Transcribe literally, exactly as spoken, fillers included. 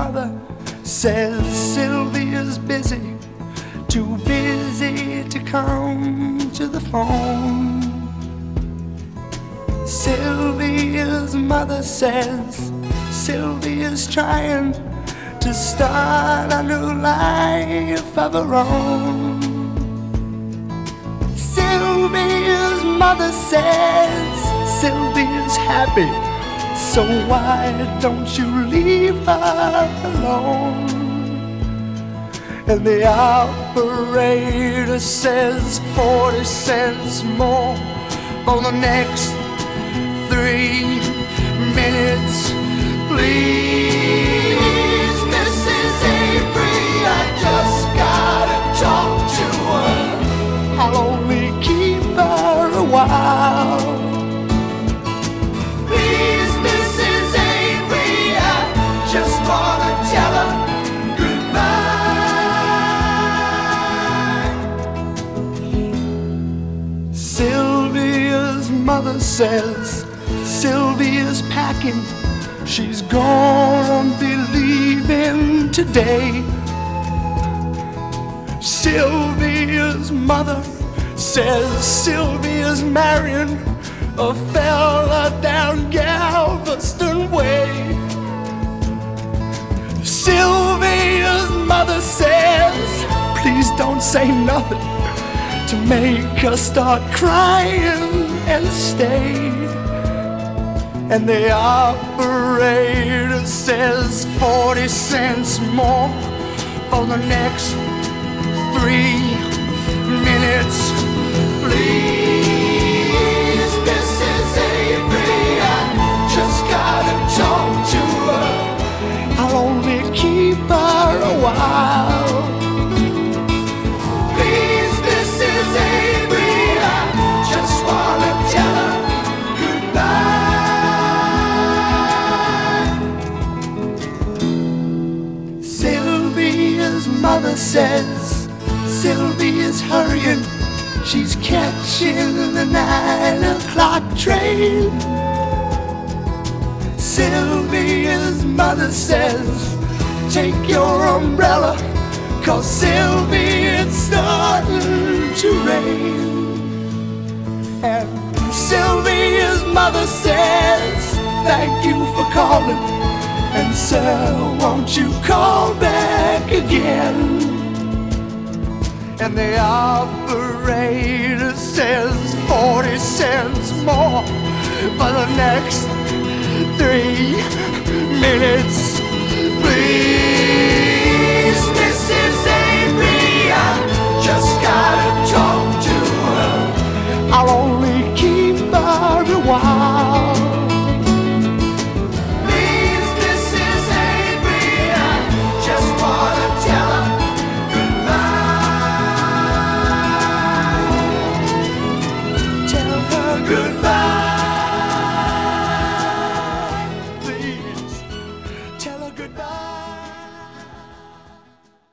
mother says Sylvia's busy, too busy to come to the phone. Sylvia's mother says Sylvia's trying to start a new life of her own. Sylvia's mother says Sylvia's happy, so why don't you leave her alone? And the operator says forty cents more for the next three minutes, please. Missus Avery, I just gotta talk to her. I'll only keep her a while. Please, Missus Avery, I just wanna tell her goodbye. Sylvia's mother says Sylvia's packing, she's gonna be leaving today. Sylvia's mother says Sylvia's marrying a fella down Galveston Way. Sylvia's mother says, please don't say nothing to make her start crying and stay. And the operator says forty cents more for the next three minutes, please. Missus Avery, I just gotta talk to her. I'll only keep her a while. Please, Missus Avery, I just wanna tell her goodbye. Sylvia's mother says Sylvia's hurrying, she's catching the nine o'clock train. Sylvia's mother says, take your umbrella, 'cause Sylvia, it's starting to rain. And Sylvia's mother says, thank you for calling, and sir, won't you call back again? And the operator says forty cents more for the next three minutes,